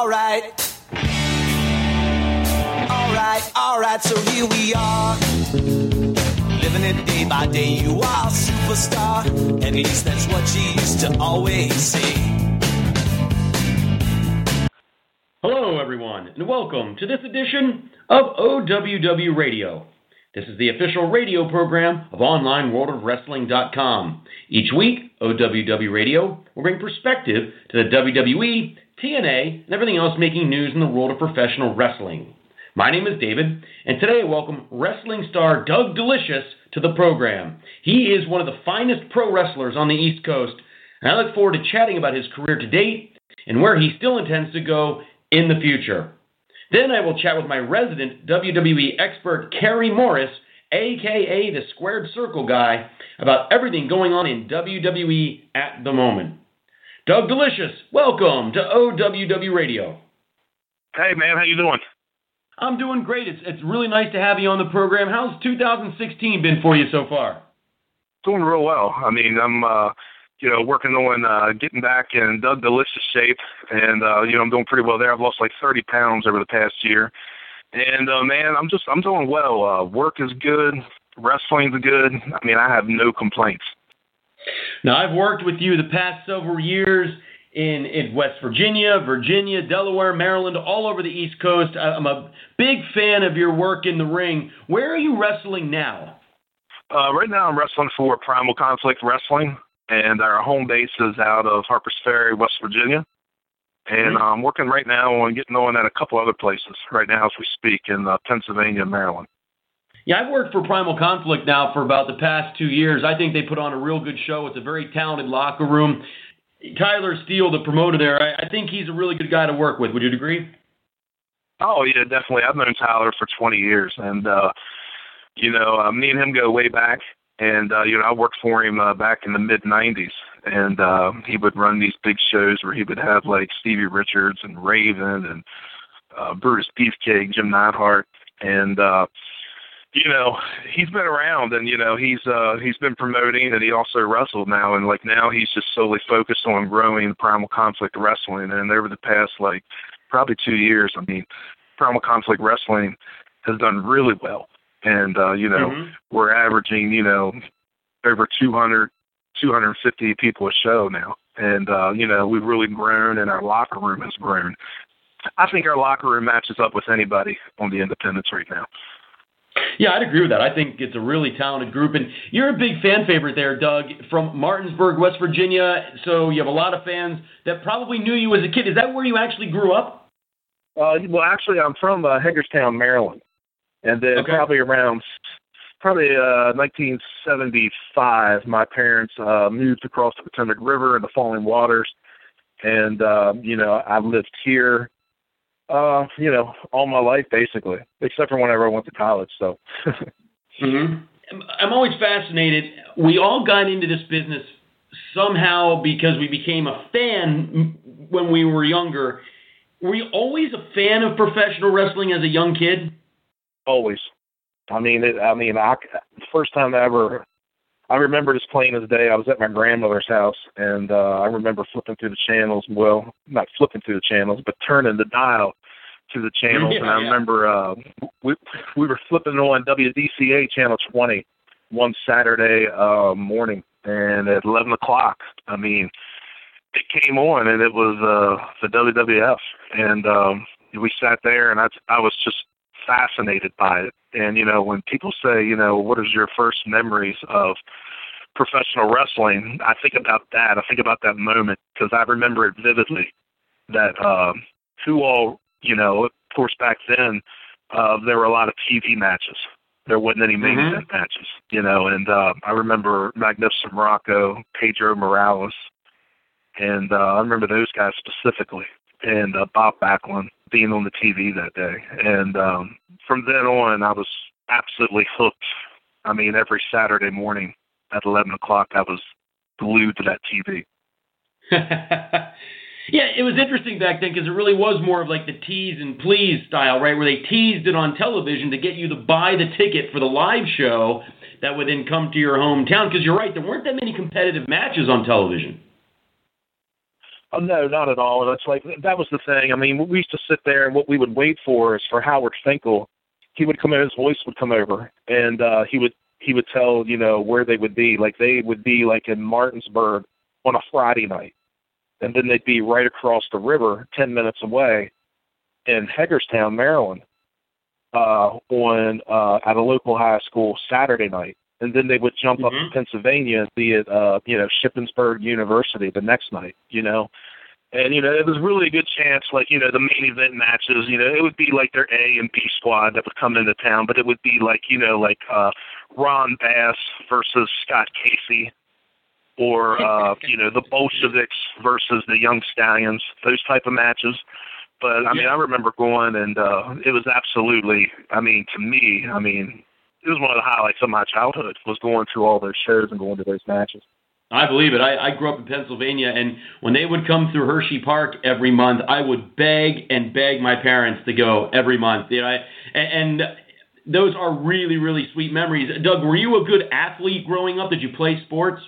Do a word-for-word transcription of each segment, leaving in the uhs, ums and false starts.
Alright. Alright, alright, so here we are. Living it day by day, you are a superstar. At least that's what she used to always say. Hello, everyone, and welcome to this edition of O W W Radio. This is the official radio program of Online World of Wrestling dot com. Each week, O W W Radio will bring perspective to the W W E, T N A, and everything else making news in the world of professional wrestling. My name is David, and today I welcome wrestling star Doug Delicious to the program. He is one of the finest pro wrestlers on the East Coast, and I look forward to chatting about his career to date and where he still intends to go in the future. Then I will chat with my resident W W E expert, Kerry Morris, a k a the Squared Circle Guy, about everything going on in W W E at the moment. Doug Delicious, welcome to O W W Radio. Hey, man, how you doing? I'm doing great. It's it's really nice to have you on the program. How's two thousand sixteen been for you so far? Doing real well. I mean, I'm, uh, you know, working on uh, getting back in Doug Delicious shape, and, uh, you know, I'm doing pretty well there. I've lost like thirty pounds over the past year. And, uh, man, I'm just, I'm doing well. Uh, work is good. Wrestling's good. I mean, I have no complaints. Now, I've worked with you the past several years in, in West Virginia, Virginia, Delaware, Maryland, all over the East Coast. I'm a big fan of your work in the ring. Where are you wrestling now? Uh, right now I'm wrestling for Primal Conflict Wrestling, and our home base is out of Harpers Ferry, West Virginia. And mm-hmm. I'm working right now on getting on at a couple other places right now as we speak in uh, Pennsylvania and Maryland. Yeah, I've worked for Primal Conflict now for about the past two years. I think they put on a real good show. It's a very talented locker room. Tyler Steele, the promoter there, I, I think he's a really good guy to work with. Would you agree? Oh, yeah, definitely. I've known Tyler for twenty years, and, uh, you know, uh, me and him go way back, and, uh, you know, I worked for him uh, back in the mid nineties, and uh, he would run these big shows where he would have, like, Stevie Richards and Raven and uh, Brutus Beefcake, Jim Neidhart, and, uh, you know, he's been around, and, you know, he's uh, he's been promoting, and he also wrestled now, and, like, now he's just solely focused on growing Primal Conflict Wrestling, and over the past, like, probably two years, I mean, Primal Conflict Wrestling has done really well, and, uh, you know, mm-hmm. we're averaging, you know, over two hundred, two hundred fifty people a show now, and, uh, you know, we've really grown, and our locker room has grown. I think our locker room matches up with anybody on the independents right now. Yeah, I'd agree with that. I think it's a really talented group. And you're a big fan favorite there, Doug, from Martinsburg, West Virginia. So you have a lot of fans that probably knew you as a kid. Is that where you actually grew up? Uh, well, actually, I'm from uh, Hagerstown, Maryland. And then okay. probably around probably uh, nineteen seventy-five, my parents uh, moved across the Potomac River and the Falling Waters. And, uh, you know, I lived here. Uh, you know, all my life, basically, except for whenever I went to college, so. mm-hmm. I'm always fascinated. We all got into this business somehow because we became a fan when we were younger. Were you always a fan of professional wrestling as a young kid? Always. I mean, it, I mean, I, the first time I ever, I remember this plain as day. I was at my grandmother's house, and uh, I remember flipping through the channels. Well, not flipping through the channels, but turning the dial to the channels. Yeah, and I yeah. remember uh, we we were flipping on W D C A channel twenty one Saturday uh, morning, and at eleven o'clock, I mean, it came on, and it was uh, the W W F, and um, we sat there, and I I was just fascinated by it. And you know, when people say, you know, what is your first memories of professional wrestling, I think about that. I think about that moment because I remember it vividly. That um, who all You know, of course, back then, uh, there were a lot of T V matches. There wasn't any main event mm-hmm. matches, you know, and uh, I remember Magnificent Morocco, Pedro Morales, and uh, I remember those guys specifically, and uh, Bob Backlund being on the T V that day. And um, from then on, I was absolutely hooked. I mean, every Saturday morning at eleven o'clock, I was glued to that T V. Yeah, it was interesting back then because it really was more of like the tease and please style, right, where they teased it on television to get you to buy the ticket for the live show that would then come to your hometown. Because you're right, there weren't that many competitive matches on television. Oh, no, not at all. And it's like, that was the thing. I mean, we used to sit there, and what we would wait for is for Howard Finkel. He would come in, his voice would come over, and uh, he would he would tell, you know, where they would be. Like, they would be, like, in Martinsburg on a Friday night. And then they'd be right across the river, ten minutes away, in Hagerstown, Maryland, uh, on uh, at a local high school Saturday night. And then they would jump mm-hmm. up to Pennsylvania and be at, uh, you know, Shippensburg University the next night, you know. And, you know, it was really a good chance, like, you know, the main event matches, you know, it would be like their A and B squad that would come into town, but it would be like, you know, like uh, Ron Bass versus Scott Casey, or, uh, you know, the Bolsheviks versus the Young Stallions, those type of matches. But, I mean, I remember going, and uh, it was absolutely, I mean, to me, I mean, it was one of the highlights of my childhood, was going to all those shows and going to those matches. I believe it. I, I grew up in Pennsylvania, and when they would come through Hershey Park every month, I would beg and beg my parents to go every month. You know, I, and, and those are really, really sweet memories. Doug, were you a good athlete growing up? Did you play sports?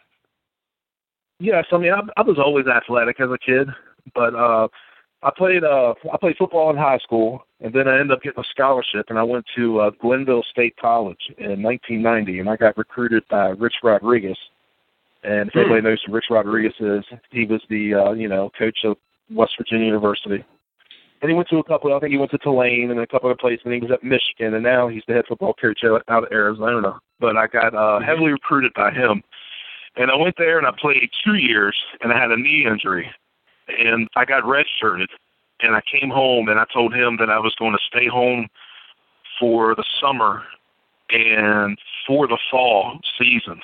Yes, I mean, I, I was always athletic as a kid, but uh, I played uh, I played football in high school, and then I ended up getting a scholarship, and I went to uh, Glenville State College in nineteen ninety, and I got recruited by Rich Rodriguez. And if hmm. anybody knows who Rich Rodriguez is, he was the, uh, you know, coach of West Virginia University. And he went to a couple, I think he went to Tulane and a couple other places, and he was at Michigan, and now he's the head football coach out of Arizona. But I got uh, heavily recruited by him. And I went there, and I played two years, and I had a knee injury. And I got redshirted, and I came home, and I told him that I was going to stay home for the summer and for the fall season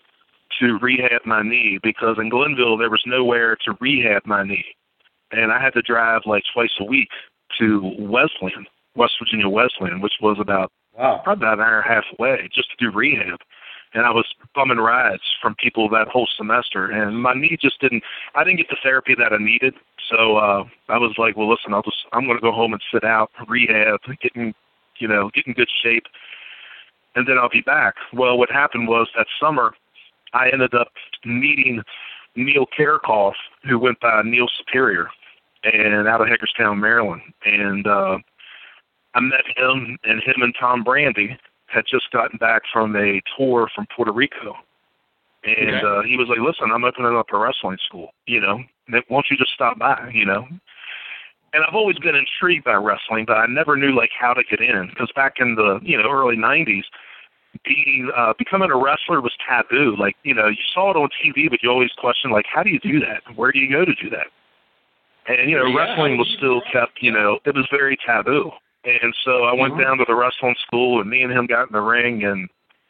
to rehab my knee, because in Glenville there was nowhere to rehab my knee. And I had to drive like twice a week to Wesleyan, West Virginia Wesleyan, which was about wow. probably about an hour and a half away, just to do rehab. And I was bumming rides from people that whole semester, and my knee just didn't, I didn't get the therapy that I needed. So uh, I was like, well, listen, I'll just, I'm going to go home and sit out, rehab, get in, you know, get in good shape, and then I'll be back. Well, what happened was that summer, I ended up meeting Neil Karakoff, who went by Neil Superior, and out of Hagerstown, Maryland. And uh, I met him, and him and Tom Brandy had just gotten back from a tour from Puerto Rico. And okay. uh, he was like, listen, I'm opening up a wrestling school, you know. Why don't you just stop by, you know? And I've always been intrigued by wrestling, but I never knew, like, how to get in. Because back in the, you know, early nineties, being uh, becoming a wrestler was taboo. Like, you know, you saw it on T V, but you always questioned, like, how do you do that? Where do you go to do that? And, you know, yeah. wrestling was still kept, you know, it was very taboo. And so I went mm-hmm. down to the wrestling school, and me and him got in the ring, and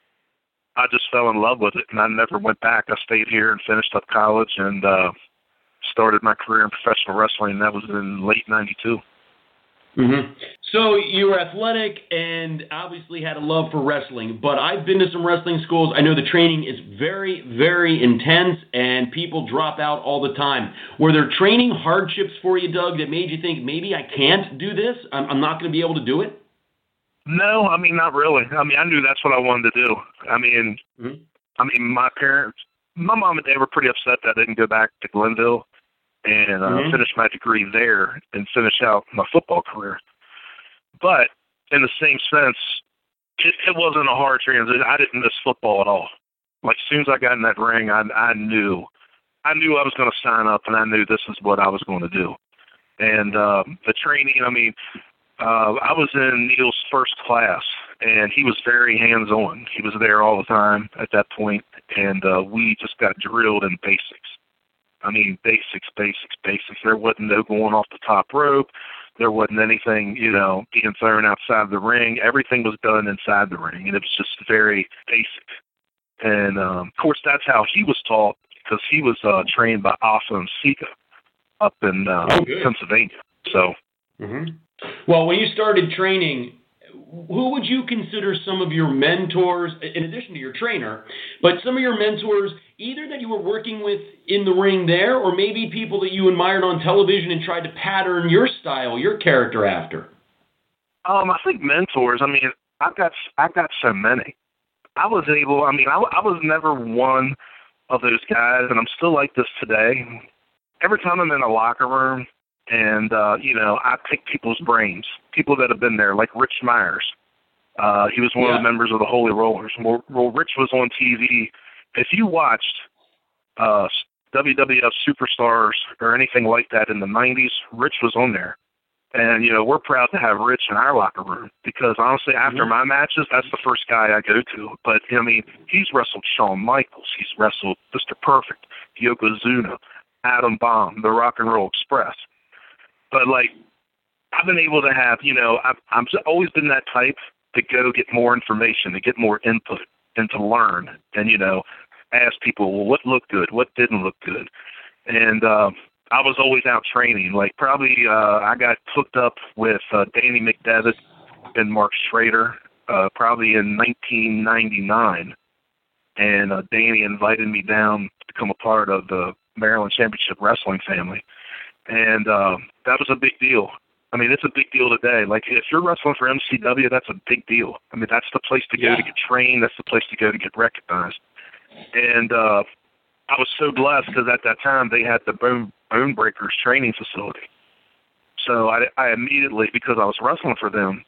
I just fell in love with it, and I never went back. I stayed here and finished up college and uh, started my career in professional wrestling, and that was in late ninety-two. Mm-hmm. So you were athletic and obviously had a love for wrestling, but I've been to some wrestling schools. I know the training is very, very intense, and people drop out all the time. Were there training hardships for you, Doug, that made you think, maybe I can't do this? I'm, I'm not going to be able to do it? No, I mean, not really. I mean, I knew that's what I wanted to do. I mean, mm-hmm. I mean, my parents, my mom and dad were pretty upset that I didn't go back to Glenville and uh, mm-hmm. finish my degree there and finish out my football career. But in the same sense, it, it wasn't a hard transition. I didn't miss football at all. Like, as soon as I got in that ring, I, I knew. I knew I was going to sign up, and I knew this is what I was going to do. And uh, the training, I mean, uh, I was in Neil's first class, and he was very hands-on. He was there all the time at that point, and uh, we just got drilled in basics. I mean, basics, basics, basics. There wasn't no going off the top rope. There wasn't anything, you know, being thrown outside the ring. Everything was done inside the ring, and it was just very basic. And, um, of course, that's how he was taught, because he was uh, trained by Asa and Sika up in uh, oh, Pennsylvania. So, mm-hmm. Well, when you started training, who would you consider some of your mentors, in addition to your trainer, but some of your mentors, either that you were working with in the ring there, or maybe people that you admired on television and tried to pattern your style, your character after? Um, I think mentors. I mean, I've got I've got so many. I was able. I mean, I, I was never one of those guys, and I'm still like this today. every time I'm in a locker room and, uh, you know, I pick people's brains, people that have been there, like Rich Myers. Uh, he was one yeah. of the members of the Holy Rollers. Well, well, Rich was on T V. If you watched uh, W W F Superstars or anything like that in the nineties, Rich was on there. And, you know, we're proud to have Rich in our locker room because, honestly, after mm-hmm. my matches, that's the first guy I go to. But, I mean, he's wrestled Shawn Michaels. He's wrestled Mister Perfect, Yokozuna, Adam Bomb, the Rock and Roll Express. But, like, I've been able to have, you know, I've, I've always been that type to go get more information, to get more input, and to learn. And, you know, ask people, well, what looked good? What didn't look good? And, uh, I was always out training. Like probably uh, I got hooked up with uh, Danny McDevitt and Mark Schrader uh, probably in nineteen ninety-nine. And uh, Danny invited me down to become a part of the Maryland Championship Wrestling family. And uh, that was a big deal. I mean, it's a big deal today. Like if you're wrestling for M C W, that's a big deal. I mean, that's the place to go yeah. to get trained. That's the place to go to get recognized. And uh, I was so blessed because at that time they had the Bone, Bone Breakers training facility. So I, I immediately, because I was wrestling for them,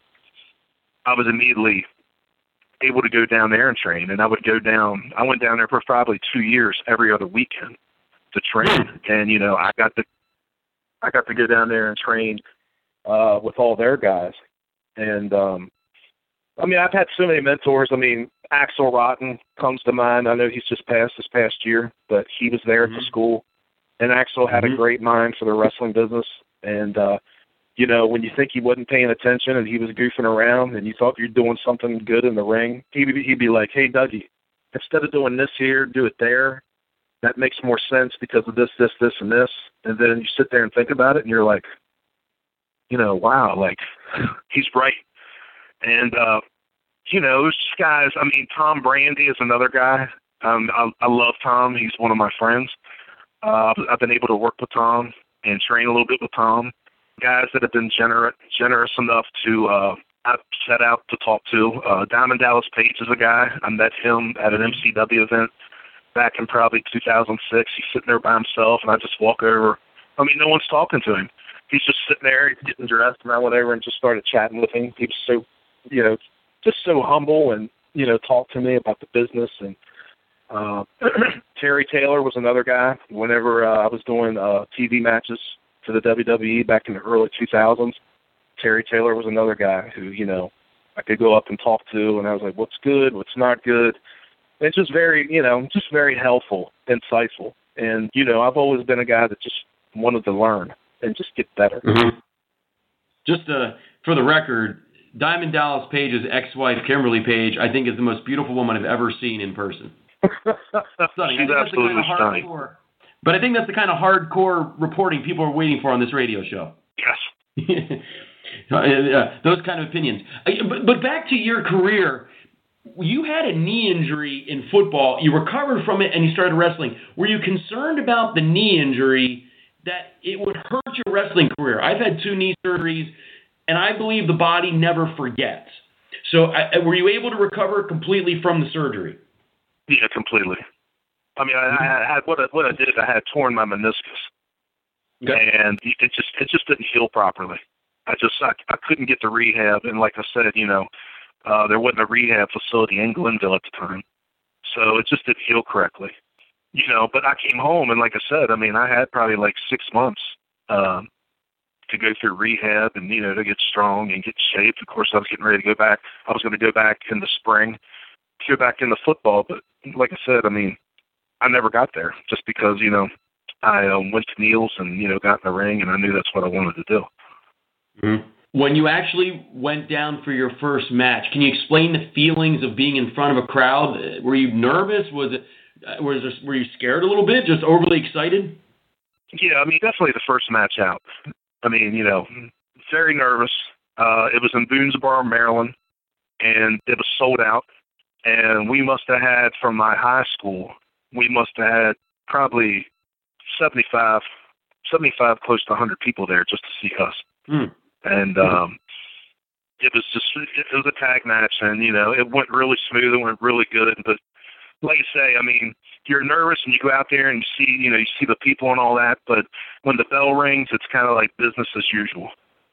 I was immediately able to go down there and train. And I would go down, I went down there for probably two years every other weekend to train. And, you know, I got to, I got to go down there and train uh, with all their guys. And, um, I mean, I've had so many mentors. I mean, Axel Rotten comes to mind. I know he's just passed this past year, but he was there mm-hmm. at the school. And Axel had mm-hmm. a great mind for the wrestling business. And, uh, you know, when you think he wasn't paying attention and he was goofing around and you thought you're doing something good in the ring, he'd be, he'd be like, hey, Dougie, instead of doing this here, do it there. That makes more sense because of this, this, this, and this. And then you sit there and think about it and you're like, you know, wow, like, he's right. And, uh, you know, those guys, I mean, Tom Brandy is another guy. Um, I, I love Tom. He's one of my friends. Uh, I've been able to work with Tom and train a little bit with Tom. Guys that have been gener- generous enough to uh, I've set out to talk to. Uh, Diamond Dallas Page is a guy. I met him at an M C W event back in probably two thousand six. He's sitting there by himself, and I just walk over. I mean, no one's talking to him. He's just sitting there, he's getting dressed, and I went over and just started chatting with him. He was so, you know, just so humble and, you know, talked to me about the business. And uh, Terry Taylor was another guy. Whenever uh, I was doing uh, T V matches for the W W E back in the early two thousands, Terry Taylor was another guy who, you know, I could go up and talk to, and I was like, what's good, what's not good. And it's just very, you know, just very helpful, insightful. And, you know, I've always been a guy that just wanted to learn and just get better. Mm-hmm. Just uh, for the record, Diamond Dallas Page's ex-wife, Kimberly Page, I think is the most beautiful woman I've ever seen in person. Stunning. She's absolutely stunning. Hardcore, but I think that's the kind of hardcore reporting people are waiting for on this radio show. Yes. uh, those kind of opinions. Uh, but, but back to your career, you had a knee injury in football. You recovered from it and you started wrestling. Were you concerned about the knee injury that it would hurt your wrestling career? I've had two knee surgeries, and I believe the body never forgets. So I, were you able to recover completely from the surgery? Yeah, completely. I mean, I, I had what I, what I did. I had torn my meniscus, okay. and it just it just didn't heal properly. I just I, I couldn't get to rehab, and like I said, you know, uh, there wasn't a rehab facility in Glenville at the time, so it just didn't heal correctly. You know, but I came home, and like I said, I mean, I had probably like six months um, to go through rehab and, you know, to get strong and get shaped. Of course, I was getting ready to go back. I was going to go back in the spring, go back into football. But like I said, I mean, I never got there just because, you know, I um, went to Neil's and, you know, got in the ring, and I knew that's what I wanted to do. Mm-hmm. When you actually went down for your first match, can you explain the feelings of being in front of a crowd? Were you nervous? Was it? Was there, were you scared a little bit, just overly excited? Yeah, I mean, definitely the first match out. I mean, you know, very nervous. Uh, it was in Boonesboro, Maryland, and it was sold out. And we must have had, from my high school, we must have had probably seventy-five, seventy-five, close to one hundred people there just to see us. Hmm. And um, it was just, it was a tag match, and, you know, it went really smooth. It went really good, but like I say, I mean, you're nervous and you go out there and you see, you know, you see the people and all that, but when the bell rings, it's kind of like business as usual.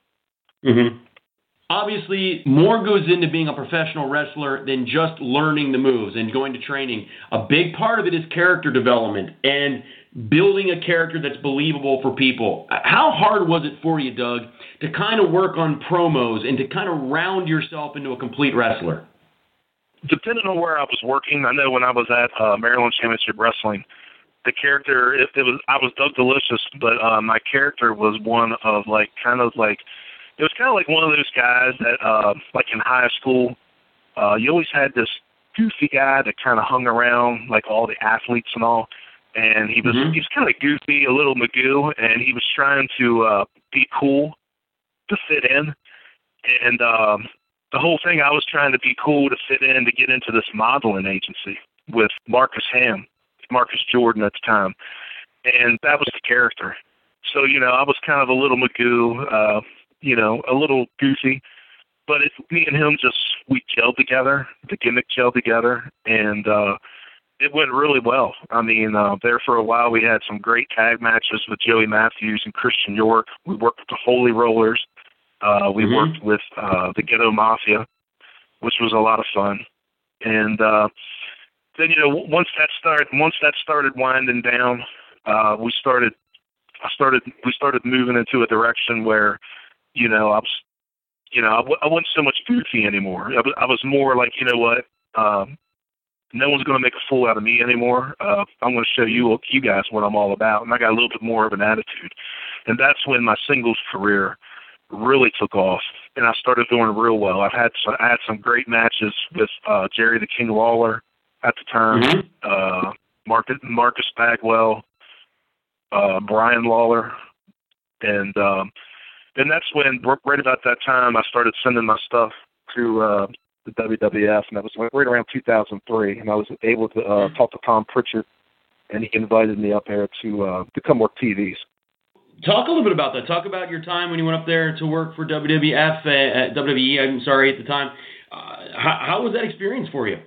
Mm-hmm. Obviously, more goes into being a professional wrestler than just learning the moves and going to training. A big part of it is character development and building a character that's believable for people. How hard was it for you, Doug, to kind of work on promos and to kind of round yourself into a complete wrestler? Depending on where I was working, I know when I was at uh, Maryland Championship Wrestling, the character, if it was, I was Doug Delicious, but uh, my character was one of like, kind of like, it was kind of like one of those guys that, uh, like in high school, uh, you always had this goofy guy that kind of hung around like all the athletes and all, and he was mm-hmm. he was kind of goofy, a little Magoo, and he was trying to uh, be cool to fit in, and um, the whole thing, I was trying to be cool to fit in to get into this modeling agency with Marcus Ham, Marcus Jordan at the time, and that was the character. So, you know, I was kind of a little Magoo, uh, you know, a little goofy, but it, me and him just, we gelled together, the gimmick gelled together, and uh, it went really well. I mean, uh, there for a while we had some great tag matches with Joey Matthews and Christian York. We worked with the Holy Rollers. Uh, we mm-hmm. worked with uh, the Ghetto Mafia, which was a lot of fun. And uh, then, you know, once that started, once that started winding down, uh, we started, I started, we started moving into a direction where, you know, I was, you know, I, w- I wasn't so much goofy anymore. I was, I was more like, you know what, um, no one's going to make a fool out of me anymore. Uh, I'm going to show you, you guys what I'm all about. And I got a little bit more of an attitude. And that's when my singles career really took off, and I started doing real well. I've had some, I had some great matches with uh, Jerry the King Lawler at the time, mm-hmm. uh, Marcus, Marcus Bagwell, uh, Brian Lawler, and um, and that's when, right about that time, I started sending my stuff to uh, the W W F, and that was right around two thousand three, and I was able to uh, talk to Tom Pritchard, and he invited me up there to uh, to come work T Vs. Talk a little bit about that. Talk about your time when you went up there to work for W W F, uh, W W E, I'm sorry, at the time. Uh, how, how was that experience for you?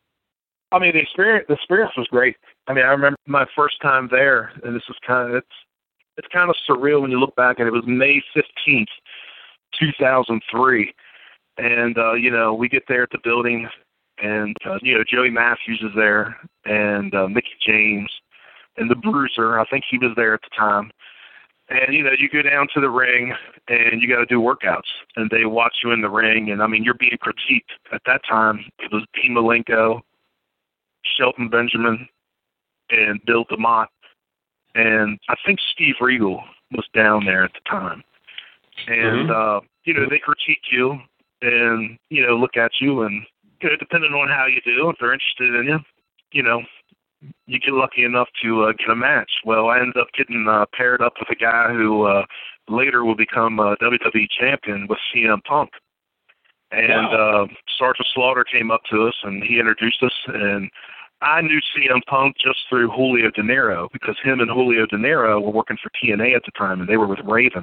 I mean, the experience, the experience was great. I mean, I remember my first time there, and this was kind of, it's, it's kind of surreal when you look back, and it was May fifteenth, two thousand three. And, uh, you know, we get there at the building, and, uh, you know, Joey Matthews is there, and uh, Mickey James, and the Bruiser, I think he was there at the time. And, you know, you go down to the ring, and you got to do workouts. And they watch you in the ring, and, I mean, you're being critiqued. At that time, it was Dean Malenko, Shelton Benjamin, and Bill DeMott. And I think Steve Regal was down there at the time. And, mm-hmm. uh, you know, they critique you and, you know, look at you. And, you know, depending on how you do, if they're interested in you, you know, you get lucky enough to uh, get a match. Well, I ended up getting uh, paired up with a guy who uh, later will become a W W E champion with C M Punk. And wow. uh, Sergeant Slaughter came up to us, and he introduced us. And I knew C M Punk just through Julio De Niro, because him and Julio De Niro were working for T N A at the time, and they were with Raven.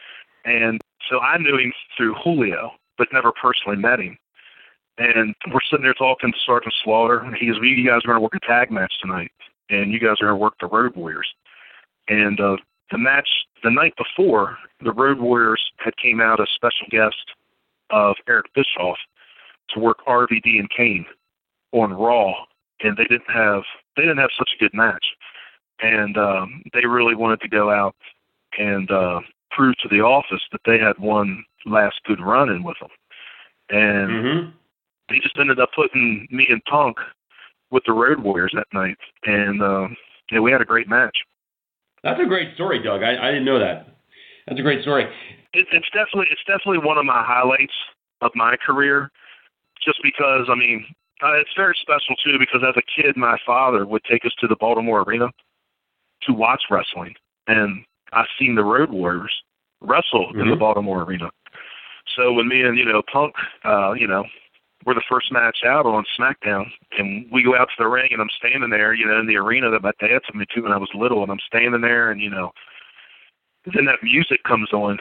And so I knew him through Julio, but never personally met him. And we're sitting there talking to Sergeant Slaughter, and he goes, well, you guys are going to work a tag match tonight, and you guys are going to work the Road Warriors. And uh, the match, the night before, the Road Warriors had came out as special guest of Eric Bischoff to work R V D and Kane on Raw, and they didn't have they didn't have such a good match. And um, they really wanted to go out and uh, prove to the office that they had one last good run in with them. And mm-hmm. they just ended up putting me and Punk with the Road Warriors that night. And, uh, yeah, we had a great match. That's a great story, Doug. I, I didn't know that. That's a great story. It, it's definitely it's definitely one of my highlights of my career, just because, I mean, uh, it's very special, too, because as a kid, my father would take us to the Baltimore Arena to watch wrestling. And I've seen the Road Warriors wrestle mm-hmm. in the Baltimore Arena. So when me and, you know, Punk, uh, you know, we're the first match out on SmackDown, and we go out to the ring, and I'm standing there, you know, in the arena that my dad took me to when I was little, and I'm standing there, and, you know, then that music comes on.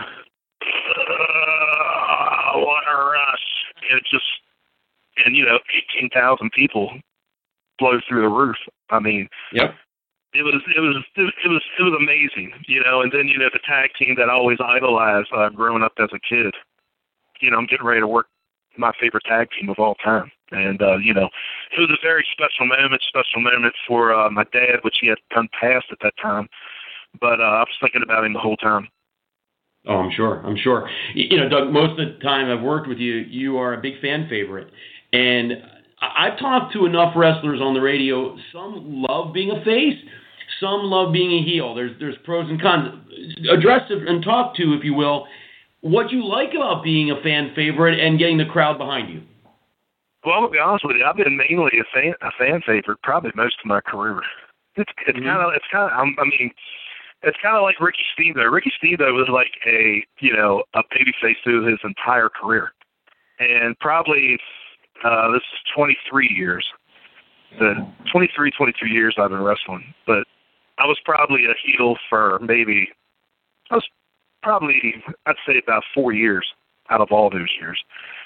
Uh, what a rush. And it just, and, you know, eighteen thousand people blow through the roof. I mean, yep. It was it was it was it was amazing, you know. And then you know the tag team that I always idolized uh, growing up as a kid. You know, I'm getting ready to work my favorite tag team of all time, and uh, you know, it was a very special moment. Special moment for uh, my dad, which he had done passed at that time. But uh, I was thinking about him the whole time. Oh, I'm sure. I'm sure. You know, Doug, most of the time I've worked with you, you are a big fan favorite, and I've talked to enough wrestlers on the radio. Some love being a face. Some love being a heel. There's there's pros and cons. Address and talk to, if you will, what you like about being a fan favorite and getting the crowd behind you. Well, to be honest with you, I've been mainly a fan a fan favorite probably most of my career. It's it's kind of it's kind of I mean it's kind of like Ricky Steamboat. Ricky Steamboat was like a you know a babyface through his entire career, and probably uh, this is twenty-three years. The twenty-three, twenty-two years I've been wrestling, but I was probably a heel for maybe, I was probably, I'd say about four years out of all those years.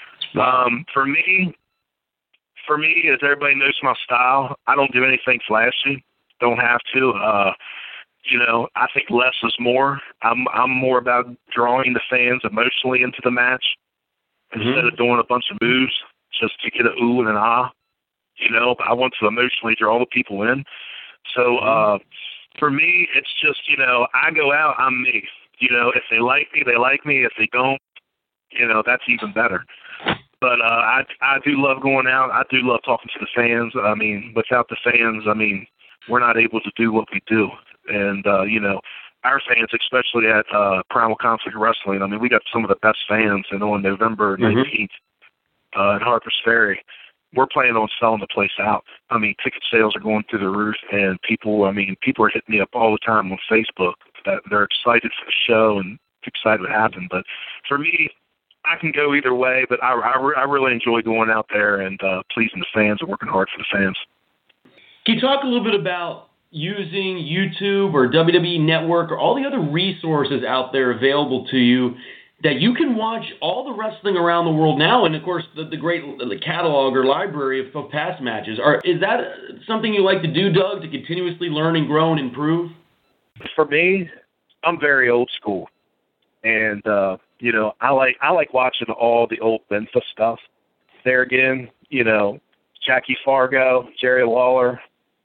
Um, for me, for me, as everybody knows my style, I don't do anything flashy. Don't have to. Uh, you know, I think less is more. I'm I'm more about drawing the fans emotionally into the match mm-hmm. instead of doing a bunch of moves just to get an ooh and an ah. You know, I want to emotionally draw the people in. So uh, for me, it's just, you know, I go out, I'm me. You know, if they like me, they like me. If they don't, you know, that's even better. But uh, I I do love going out. I do love talking to the fans. I mean, without the fans, I mean, we're not able to do what we do. And, uh, you know, our fans, especially at uh, Primal Conflict Wrestling, I mean, we got some of the best fans. And on November nineteenth mm-hmm. uh, at Harper's Ferry, we're planning on selling the place out. I mean, ticket sales are going through the roof, and people, I mean, people are hitting me up all the time on Facebook that they're excited for the show and excited what happened. But for me, I can go either way, but I, I, I really enjoy going out there and uh, pleasing the fans and working hard for the fans. Can you talk a little bit about using YouTube or W W E Network or all the other resources out there available to you that you can watch all the wrestling around the world now, and of course the, the great the catalog or library of, of past matches? Are, is that something you like to do, Doug, to continuously learn and grow and improve? For me, I'm very old school, and uh, you know I like I like watching all the old Memphis stuff. There again, you know, Jackie Fargo, Jerry Lawler.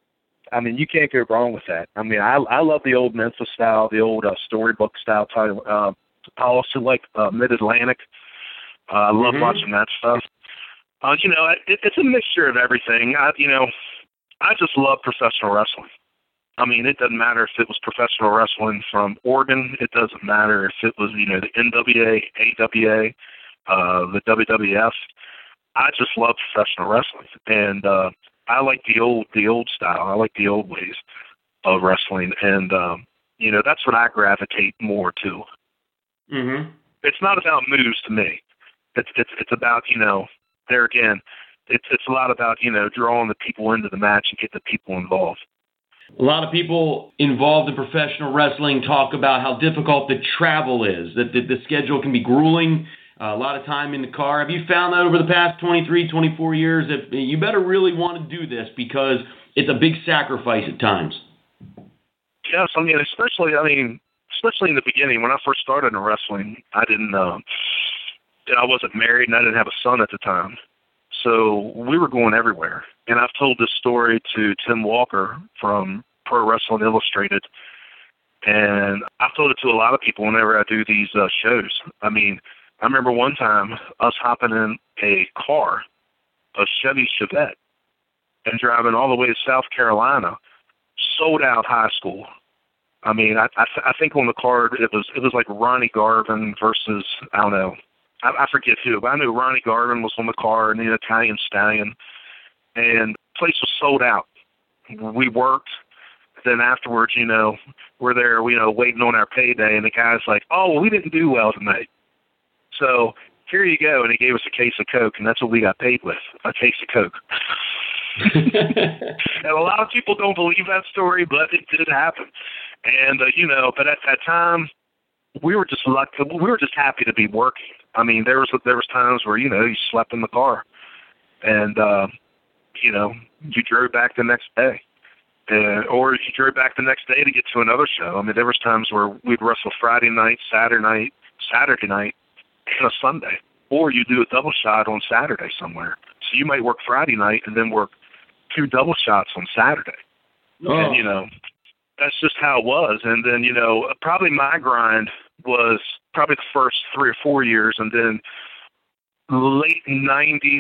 I mean, you can't go wrong with that. I mean, I I love the old Memphis style, the old uh, storybook style title. Uh, I also like uh, Mid-Atlantic. Uh, I love mm-hmm. watching that stuff. Uh, you know, it, it's a mixture of everything. I, you know, I just love professional wrestling. I mean, it doesn't matter if it was professional wrestling from Oregon. It doesn't matter if it was, you know, the N W A, A W A, uh, the W W F. I just love professional wrestling, and uh, I like the old, the old style. I like the old ways of wrestling, and um, you know, that's what I gravitate more to. Mm-hmm. It's not about moves to me. It's it's it's about, you know, there again, it's it's a lot about, you know, drawing the people into the match and get the people involved. A lot of people involved in professional wrestling talk about how difficult the travel is, that the, the schedule can be grueling, uh, a lot of time in the car. Have you found that over the past twenty-three, twenty-four years that you better really want to do this because it's a big sacrifice at times? Yes, I mean, especially, I mean, especially in the beginning, when I first started in wrestling, I didn't, uh, I wasn't married and I didn't have a son at the time. So we were going everywhere. And I've told this story to Tim Walker from Pro Wrestling Illustrated. And I've told it to a lot of people whenever I do these uh, shows. I mean, I remember one time us hopping in a car, a Chevy Chevette, and driving all the way to South Carolina, sold out high school. I mean, I I, th- I think on the card it was it was like Ronnie Garvin versus, I don't know, I, I forget who, but I knew Ronnie Garvin was on the card and the Italian Stallion, and the place was sold out. We worked. Then afterwards, you know, we're there, you know, waiting on our payday, and the guy's like, "Oh, well, we didn't do well tonight, so here you go," and he gave us a case of Coke, and that's what we got paid with, a case of Coke. And a lot of people don't believe that story, but it did happen. And, uh, you know, but at that time, we were just lucky. We were just happy to be working. I mean, there was there was times where, you know, you slept in the car. And, uh, you know, you drove back the next day. Uh, or you drove back the next day to get to another show. I mean, there was times where we'd wrestle Friday night, Saturday night, Saturday night, and a Sunday. Or you do a double shot on Saturday somewhere. So you might work Friday night and then work two double shots on Saturday. Oh. And, you know, that's just how it was. And then, you know, probably my grind was probably the first three or four years, and then late nineties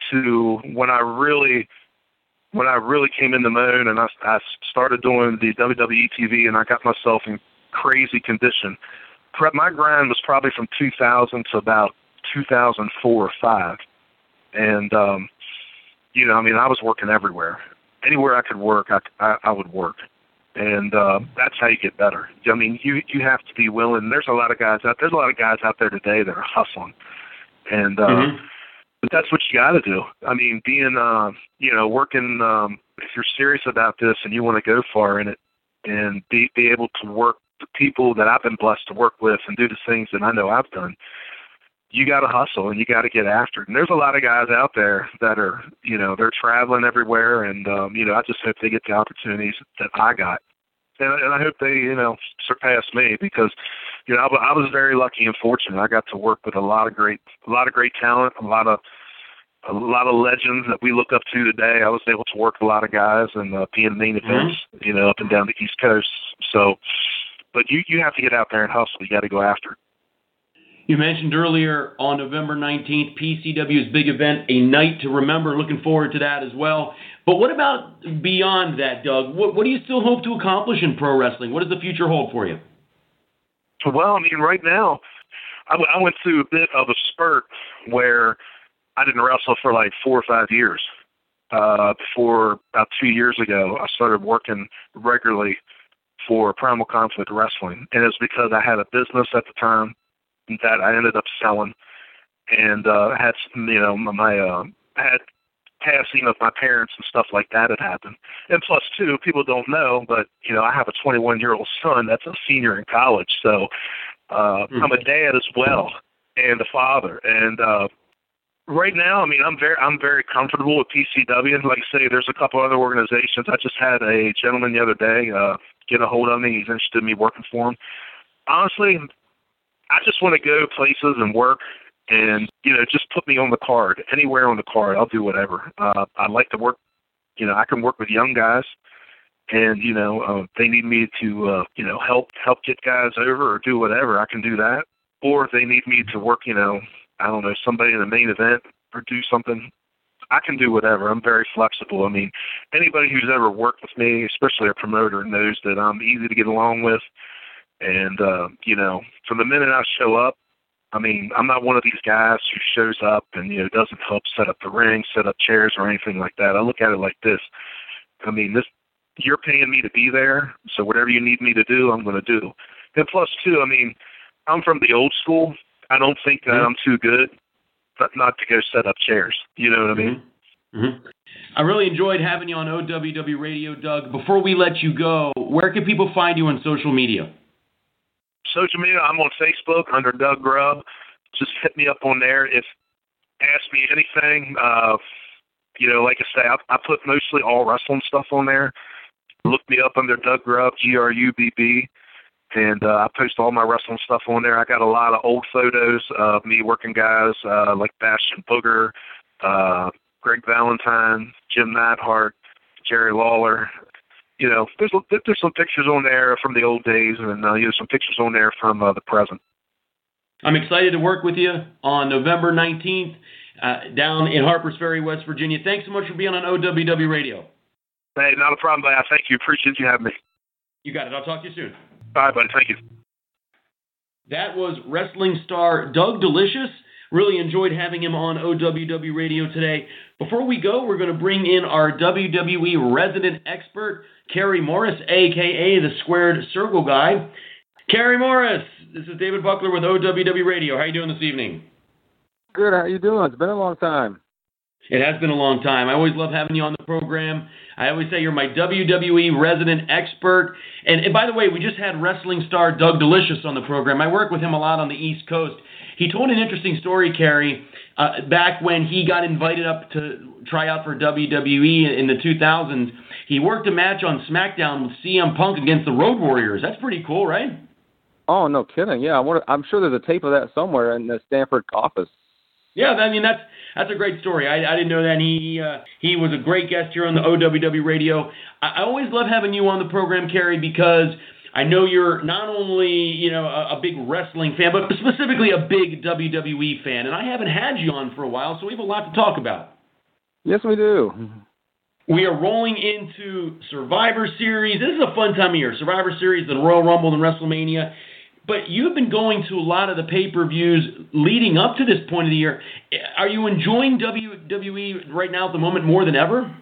to when I really when I really came in the moon and I, I started doing the W W E T V and I got myself in crazy condition. My grind was probably from two thousand to about two thousand four or five. And, um, you know, I mean, I was working everywhere. Anywhere I could work, I, I, I would work. And uh, that's how you get better. I mean, you you have to be willing. There's a lot of guys out there's a lot of guys out there today that are hustling. And uh, mm-hmm. But that's what you got to do. I mean, being, uh, you know, working, um, if you're serious about this and you want to go far in it and be, be able to work the people that I've been blessed to work with and do the things that I know I've done, you got to hustle and you got to get after it. And there's a lot of guys out there that are, you know, they're traveling everywhere. And, um, you know, I just hope they get the opportunities that I got. And, and I hope they, you know, surpass me because, you know, I, I was very lucky and fortunate. I got to work with a lot of great, a lot of great talent, a lot of, a lot of legends that we look up to today. I was able to work with a lot of guys and uh, be in main events, mm-hmm. you know, up and down the East Coast. So, but you, you have to get out there and hustle. You got to go after it. You mentioned earlier on November nineteenth, P C W's big event, a night to remember. Looking forward to that as well. But what about beyond that, Doug? What, what do you still hope to accomplish in pro wrestling? What does the future hold for you? Well, I mean, right now, I, w- I went through a bit of a spurt where I didn't wrestle for like four or five years. Uh, before about two years ago, I started working regularly for Primal Conflict Wrestling. And it was because I had a business at the time that I ended up selling, and uh, had you know my uh, had passing of my parents and stuff like that had happened. And plus, too, people don't know, but you know I have a twenty-one year old son that's a senior in college, so uh, mm-hmm. I'm a dad as well and a father. And uh, right now, I mean, I'm very I'm very comfortable with P C W. Like I say, there's a couple other organizations. I just had a gentleman the other day uh, get a hold of me. He's interested in me working for him. Honestly, I just want to go places and work and, you know, just put me on the card. Anywhere on the card, I'll do whatever. Uh, I like to work, you know, I can work with young guys and, you know, uh, they need me to, uh, you know, help help get guys over or do whatever. I can do that. Or if they need me to work, you know, I don't know, somebody in the main event or do something, I can do whatever. I'm very flexible. I mean, anybody who's ever worked with me, especially a promoter, knows that I'm easy to get along with. And, uh, you know, from the minute I show up, I mean, I'm not one of these guys who shows up and, you know, doesn't help set up the ring, set up chairs or anything like that. I look at it like this. I mean, this you're paying me to be there, so whatever you need me to do, I'm going to do. And plus, too, I mean, I'm from the old school. I don't think that mm-hmm. I'm too good, but not to go set up chairs. You know what I mean? Mm-hmm. I really enjoyed having you on O W W Radio, Doug. Before we let you go, where can people find you on social media? Social media, I'm on Facebook under Doug Grubb. Just hit me up on there. If ask me anything, uh, you know, like I say, I, I put mostly all wrestling stuff on there. Look me up under Doug Grubb, G R U B B, and uh, I post all my wrestling stuff on there. I got a lot of old photos of me working guys uh, like Bastion Booger, uh, Greg Valentine, Jim Neidhart, Jerry Lawler. You know, there's there's some pictures on there from the old days, and uh, you know, some pictures on there from uh, the present. I'm excited to work with you on November nineteenth uh, down in Harpers Ferry, West Virginia. Thanks so much for being on O W W Radio. Hey, not a problem, buddy. Thank you. Appreciate you having me. You got it. I'll talk to you soon. All right, buddy. Thank you. That was wrestling star Doug Delicious. Really enjoyed having him on O W W Radio today. Before we go, we're going to bring in our W W E resident expert, Kerry Morris, a k a the Squared Circle Guy. Kerry Morris, this is David Buckler with O W W Radio. How are you doing this evening? Good. How you doing? It's been a long time. It has been a long time. I always love having you on the program. I always say you're my W W E resident expert. And, and by the way, we just had wrestling star Doug Delicious on the program. I work with him a lot on the East Coast. He told an interesting story, Kerry. Uh, uh, back when he got invited up to try out for W W E in the two thousands. He worked a match on SmackDown with C M Punk against the Road Warriors. That's pretty cool, right? Oh, no kidding. Yeah, I wonder, I'm sure there's a tape of that somewhere in the Stanford office. Yeah, I mean, that's that's a great story. I, I didn't know that. He uh, he was a great guest here on the O W W Radio. I, I always love having you on the program, Kerry, because I know you're not only, you know, a, a big wrestling fan, but specifically a big W W E fan. And I haven't had you on for a while, so we have a lot to talk about. Yes, we do. We are rolling into Survivor Series. This is a fun time of year. Survivor Series, the Royal Rumble, and WrestleMania. But you've been going to a lot of the pay-per-views leading up to this point of the year. Are you enjoying W W E right now at the moment more than ever?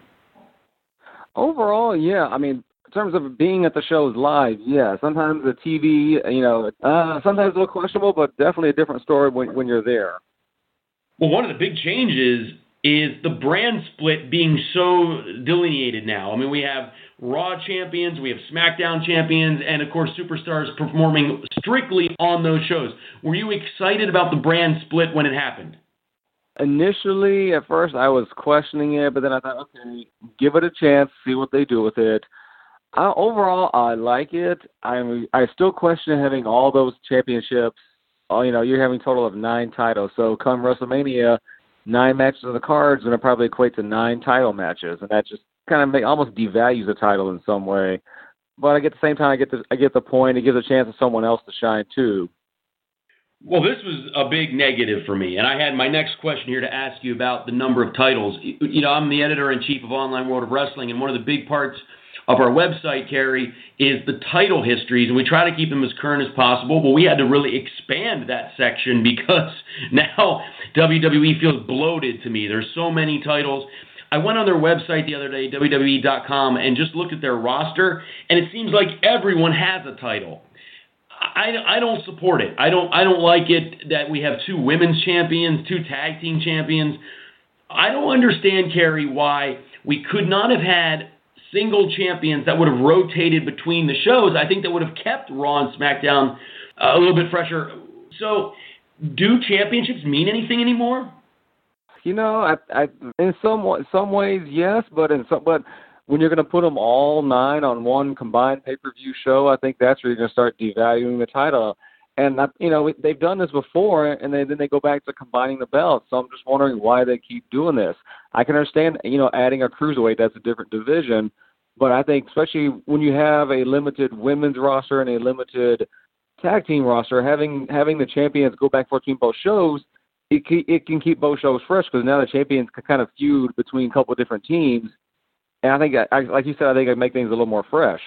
Overall, yeah. I mean, in terms of being at the shows live, yeah. Sometimes the T V, you know, uh, sometimes a little questionable, but definitely a different story when, when you're there. Well, one of the big changes is the brand split being so delineated now. I mean, we have Raw champions, we have SmackDown champions, and, of course, superstars performing strictly on those shows. Were you excited about the brand split when it happened? Initially, at first, I was questioning it, but then I thought, okay, give it a chance, see what they do with it. Uh, overall, I like it. I I still question having all those championships. Oh, you know, you're having a total of nine titles. So come WrestleMania, nine matches on the cards, and it probably equate to nine title matches, and that just kind of make, almost devalues the title in some way. But at the same time, I get the I get the point. It gives a chance for someone else to shine too. Well, this was a big negative for me, and I had my next question here to ask you about the number of titles. You know, I'm the editor-in-chief of Online World of Wrestling, and one of the big parts of our website, Kerry, is the title histories, and we try to keep them as current as possible, but we had to really expand that section because now W W E feels bloated to me. There's so many titles. I went on their website the other day, W W E dot com, and just looked at their roster, and it seems like everyone has a title. I, I don't support it. I don't I don't like it that we have two women's champions, two tag team champions. I don't understand, Kerry, why we could not have had single champions that would have rotated between the shows. I think that would have kept Raw and SmackDown uh, a little bit fresher. So, do championships mean anything anymore? You know, I, I in some some ways, yes, but in some, but when you're going to put them all nine on one combined pay-per-view show, I think that's where you're going to start devaluing the title. And you know, they've done this before, and they, then they go back to combining the belts. So I'm just wondering why they keep doing this. I can understand, you know, adding a cruiserweight, that's a different division, but I think especially when you have a limited women's roster and a limited tag team roster, having having the champions go back and forth between both shows, it can, it can keep both shows fresh because now the champions can kind of feud between a couple of different teams. And I think, I, like you said, I think it'd make things a little more fresh.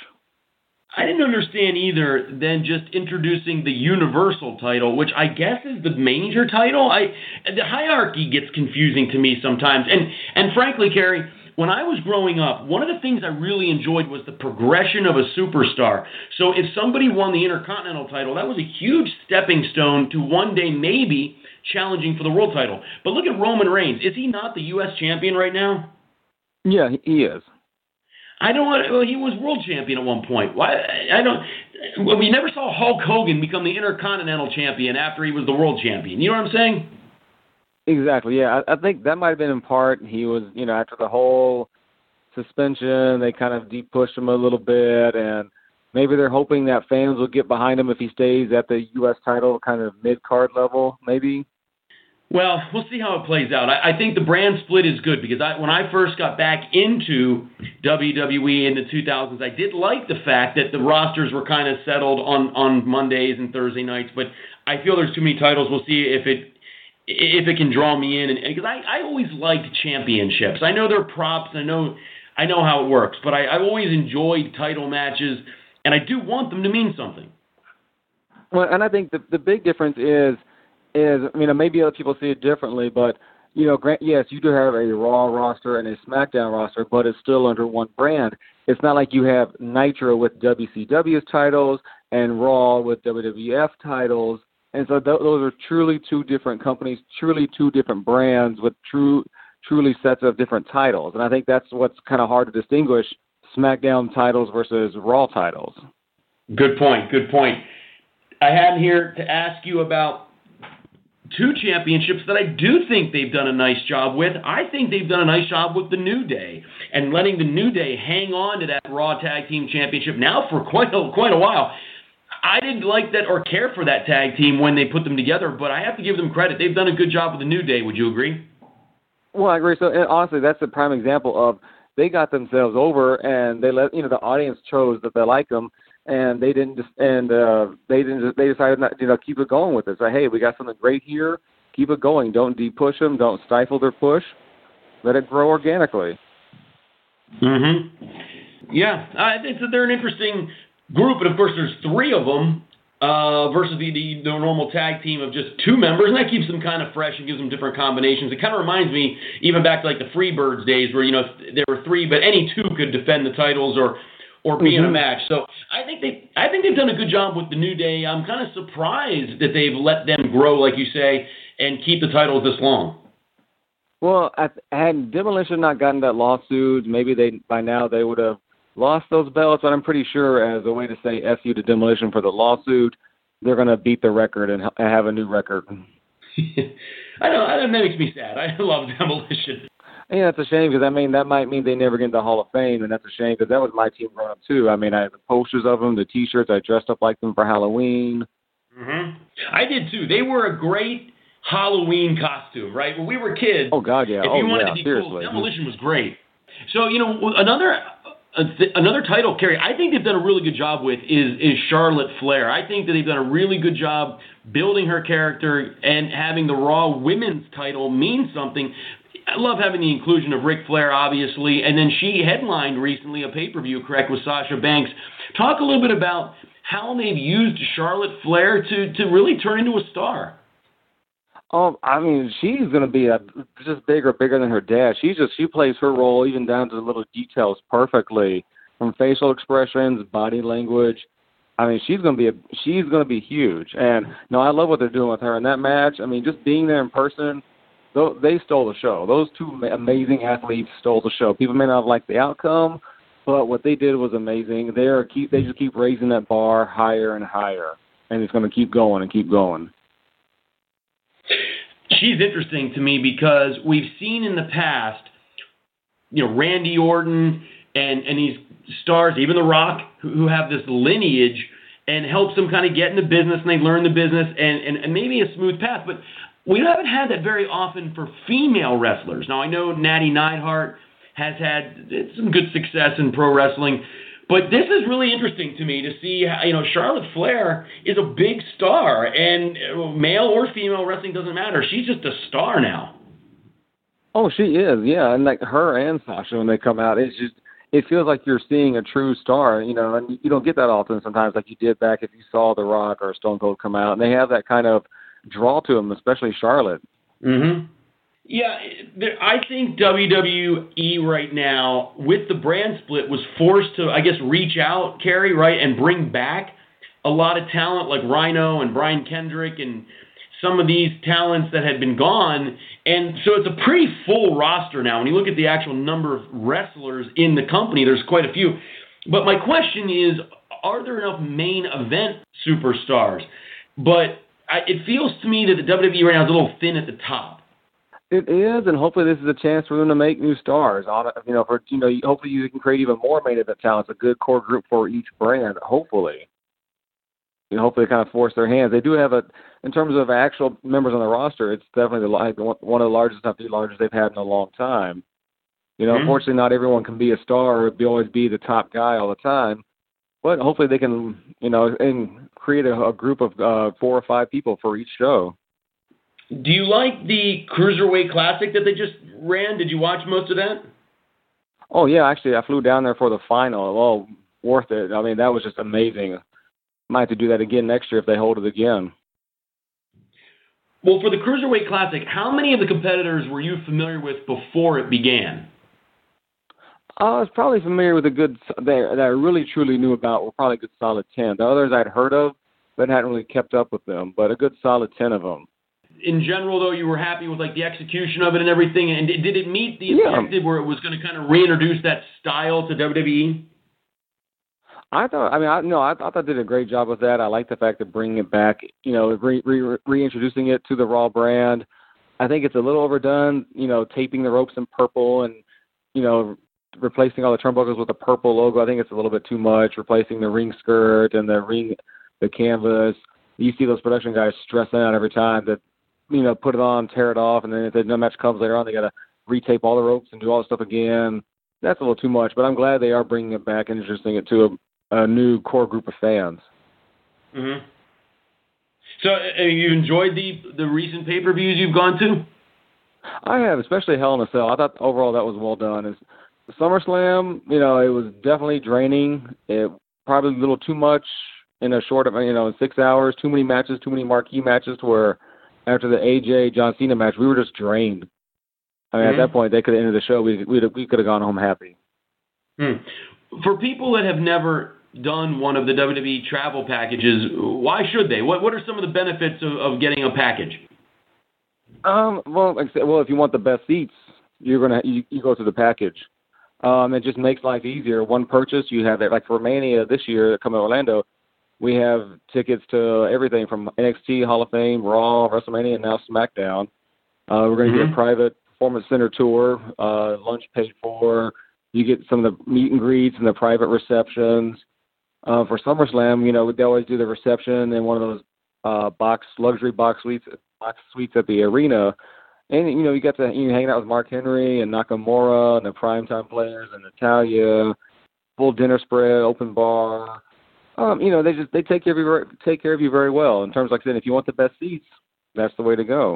I didn't understand either than just introducing the Universal title, which I guess is the major title. I the hierarchy gets confusing to me sometimes. And and frankly, Kerry, when I was growing up, one of the things I really enjoyed was the progression of a superstar. So if somebody won the Intercontinental title, that was a huge stepping stone to one day maybe challenging for the world title. But look at Roman Reigns. Is he not the U S champion right now? Yeah, he is. I don't want. Well, he was world champion at one point. Why? I don't. Well, we never saw Hulk Hogan become the Intercontinental champion after he was the world champion. You know what I'm saying? Exactly. Yeah, I, I think that might have been in part. He was, you know, after the whole suspension, they kind of deep pushed him a little bit, and maybe they're hoping that fans will get behind him if he stays at the U S title, kind of mid card level, maybe. Well, we'll see how it plays out. I, I think the brand split is good because I, when I first got back into W W E in the two thousands, I did like the fact that the rosters were kind of settled on, on Mondays and Thursday nights, but I feel there's too many titles. We'll see if it if it can draw me in. And because I, I always liked championships. I know they're props. I know I know how it works, but I, I've always enjoyed title matches, and I do want them to mean something. Well, and I think the the big difference is, is I mean, maybe other people see it differently, but, you know, grant, yes, you do have a Raw roster and a SmackDown roster, but it's still under one brand. It's not like you have Nitro with W C W's titles and Raw with W W F titles. And so th- those are truly two different companies, truly two different brands with true, truly sets of different titles. And I think that's what's kind of hard to distinguish SmackDown titles versus Raw titles. Good point, good point. I had here to ask you about two championships that I do think they've done a nice job with. I think they've done a nice job with the New Day and letting the New Day hang on to that Raw Tag Team Championship now for quite a, quite a while. I didn't like that or care for that tag team when they put them together, but I have to give them credit. They've done a good job with the New Day. Would you agree? Well, I agree. So and honestly, that's a prime example of they got themselves over, and they let you know the audience chose that they like them, and they didn't just and uh, they didn't just, they decided not you know keep it going with it. So hey, we got something great here. Keep it going. Don't de-push them. Don't stifle their push. Let it grow organically. Mm-hmm. Yeah, I think that they're an interesting group, and of course there's three of them uh, versus the, the, the normal tag team of just two members, and that keeps them kind of fresh and gives them different combinations. It kind of reminds me even back to like the Freebirds days where, you know, there were three, but any two could defend the titles or or be mm-hmm. in a match. So I think they I think they've done a good job with the New Day. I'm kind of surprised that they've let them grow, like you say, and keep the titles this long. Well, had Demolition not gotten that lawsuit, maybe they by now they would have lost those belts, but I'm pretty sure as a way to say F you to Demolition for the lawsuit, they're going to beat the record and have a new record. I know, that makes me sad. I love Demolition. Yeah, that's a shame because, I mean, that might mean they never get into the Hall of Fame, and that's a shame because that was my team growing up, too. I mean, I had the posters of them, the T-shirts. I dressed up like them for Halloween. Mm-hmm. I did, too. They were a great Halloween costume, right? When we were kids, oh, God, yeah. if oh, you wanted yeah, to be seriously. cool, Demolition was great. So, you know, another... Uh, th- another title, Kerry, I think they've done a really good job with is is Charlotte Flair. I think that they've done a really good job building her character and having the Raw Women's title mean something. I love having the inclusion of Ric Flair, obviously, and then she headlined recently a pay-per-view, correct, with Sasha Banks. Talk a little bit about how they've used Charlotte Flair to, to really turn into a star. Oh, I mean, she's going to be a, just bigger, bigger than her dad. She just she plays her role even down to the little details perfectly, from facial expressions, body language. I mean, she's going to be a, she's going to be huge. And no, I love what they're doing with her in that match. I mean, just being there in person, they stole the show. Those two amazing athletes stole the show. People may not like the outcome, but what they did was amazing. They are keep they just keep raising that bar higher and higher, and it's going to keep going and keep going. She's interesting to me because we've seen in the past, you know, Randy Orton and, and these stars, even The Rock, who, who have this lineage and helps them kind of get in the business and they learn the business and, and, and maybe a smooth path. But we haven't had that very often for female wrestlers. Now, I know Natty Neidhart has had some good success in pro wrestling, but this is really interesting to me to see how, you know, Charlotte Flair is a big star, and male or female wrestling doesn't matter. She's just a star now. Oh, she is, yeah. And like her and Sasha, when they come out, it's just, it feels like you're seeing a true star, you know, and you don't get that often sometimes like you did back if you saw The Rock or Stone Cold come out. And they have that kind of draw to them, especially Charlotte. Mm-hmm. Yeah, there, I think W W E right now, with the brand split, was forced to, I guess, reach out, Kerry, right, and bring back a lot of talent like Rhino and Brian Kendrick and some of these talents that had been gone. And so it's a pretty full roster now. When you look at the actual number of wrestlers in the company, there's quite a few. But my question is, are there enough main event superstars? But I, it feels to me that the W W E right now is a little thin at the top. It is, and hopefully this is a chance for them to make new stars. You know, for you know, hopefully you can create even more main event talent. It's a good core group for each brand. Hopefully, and hopefully, kind of force their hands. They do have a, in terms of actual members on the roster, it's definitely the one of the largest, not the largest they've had in a long time. You know, mm-hmm. Unfortunately, not everyone can be a star or be always be the top guy all the time. But hopefully, they can, you know, and create a, a group of uh, four or five people for each show. Do you like the Cruiserweight Classic that they just ran? Did you watch most of that? Oh, yeah. Actually, I flew down there for the final. Oh, worth it. I mean, that was just amazing. Might have to do that again next year if they hold it again. Well, for the Cruiserweight Classic, how many of the competitors were you familiar with before it began? I was probably familiar with a good that I really truly knew about were probably a good solid ten. The others I'd heard of, but hadn't really kept up with them. But a good solid ten of them. In general, though, you were happy with like the execution of it and everything. And did it meet the yeah. objective where it was going to kind of reintroduce that style to W W E? I thought, I mean, I no, I, I thought they did a great job with that. I like the fact of bringing it back, you know, re, re, reintroducing it to the Raw brand. I think it's a little overdone, you know, taping the ropes in purple and, you know, replacing all the turnbuckles with a purple logo. I think it's a little bit too much. Replacing the ring skirt and the ring, the canvas. You see those production guys stressing out every time that, you know, put it on, tear it off, and then if the no match comes later on, they got to retape all the ropes and do all the stuff again. That's a little too much, but I'm glad they are bringing it back and introducing it to a a new core group of fans. Mm-hmm. So, uh, you enjoyed the the recent pay-per-views you've gone to? I have, especially Hell in a Cell. I thought overall that was well done. It's, SummerSlam, you know, it was definitely draining. It probably a little too much in a short, you know, in six hours. Too many matches, too many marquee matches. To where after the A J John Cena match, we were just drained. I mean, mm-hmm. At that point, they could have ended the show. We we we could have gone home happy. Hmm. For people that have never done one of the W W E travel packages, why should they? What What are some of the benefits of, of getting a package? Um. Well, like I said, well, if you want the best seats, you're gonna you, you go to the package. Um. It just makes life easier. One purchase, you have that. Like for Mania this year, coming to Orlando, we have tickets to everything from N X T, Hall of Fame, Raw, WrestleMania, and now SmackDown. Uh, we're gonna mm-hmm. get a private Performance Center tour, uh, lunch paid for. You get some of the meet and greets and the private receptions. Uh, for SummerSlam, you know, they always do the reception in one of those uh, box luxury box suites, box suites at the arena, and you know, you got to you know, hang out with Mark Henry and Nakamura and the primetime players and Natalya, full dinner spread, open bar. Um, you know, they just they take care of you take care of you very well in terms, like I said, if you want the best seats, that's the way to go.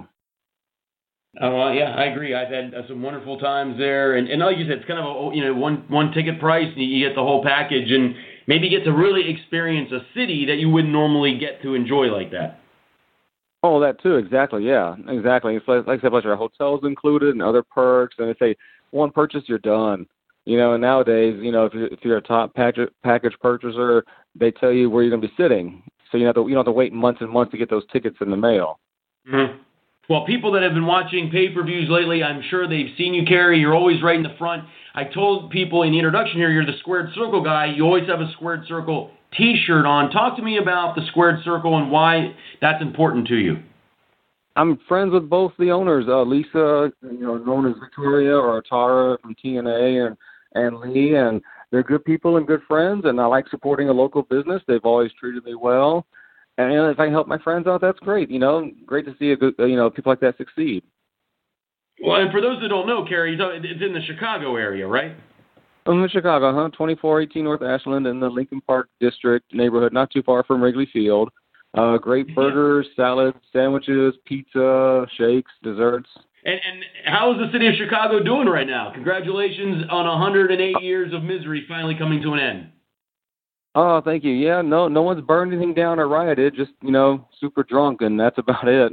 Oh uh, yeah, I agree. I've had uh, some wonderful times there, and, and like you said, it's kind of a you know one one ticket price, and you get the whole package, and maybe get to really experience a city that you wouldn't normally get to enjoy like that. Oh, that too, exactly. Yeah, exactly. It's like, like I said, like our hotels included and other perks, and they say one purchase, you're done. You know, and nowadays, you know, if you're if you're a top package package purchaser, they tell you where you're going to be sitting, so you have to you don't have to wait months and months to get those tickets in the mail. Mm-hmm. Well, people that have been watching pay-per-views lately, I'm sure they've seen you, Kerry. You're always right in the front. I told people in the introduction here, you're the Squared Circle guy. You always have a Squared Circle T-shirt on. Talk to me about the Squared Circle and why that's important to you. I'm friends with both the owners, uh, Lisa, you know, known as Victoria, or Tara from T N A, and, and Lee, and they're good people and good friends, and I like supporting a local business. They've always treated me well. And you know, if I can help my friends out, that's great. You know, great to see a good, you know, people like that succeed. Well, and for those that don't know, Kerry, it's in the Chicago area, right? I'm in Chicago, huh? twenty-four eighteen North Ashland in the Lincoln Park District neighborhood, not too far from Wrigley Field. Uh, great burgers, salads, sandwiches, pizza, shakes, desserts. And, and how is the city of Chicago doing right now? Congratulations on one hundred eight years of misery finally coming to an end. Oh, thank you. Yeah, no, no one's burned anything down or rioted. Just, you know, super drunk, and that's about it.